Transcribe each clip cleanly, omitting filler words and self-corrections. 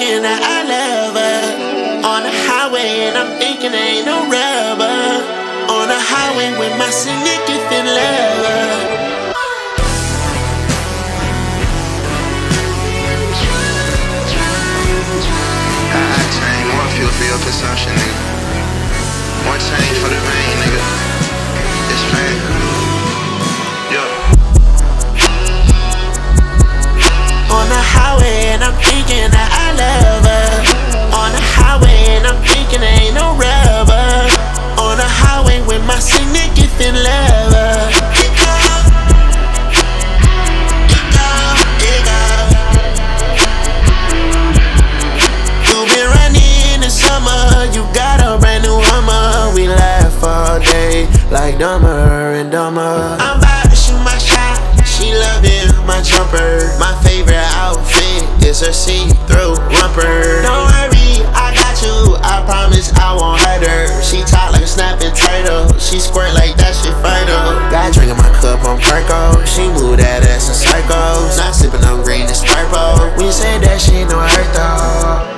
thinking that I love her. On the highway and I'm thinking there ain't no rubber. On the highway with my significant lover. More fuel for your consumption, nigga. More change for the vein, nigga. It's pain. On the highway and I'm thinking that I love her. On the highway and I'm thinking there ain't no rubber. On the highway with my significant lover. You've been running in the summer, you got a brand new Hummer. We laugh all day like Dumber and Dumber. I'm about to shoot my shot, she loving my jumper. My favorite outfit is her see-through romper. Don't worry, I got you, I promise I won't hurt her. She tight like a snapping turtle, she squirt like that shit fertile. Got drink in my cup on Perco, she move that ass in circles. Not sipping on green, it's purple. When you say that shit, no hurt though.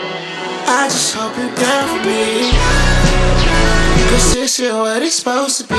I just hope you're down for me, 'cause this is what it's supposed to be.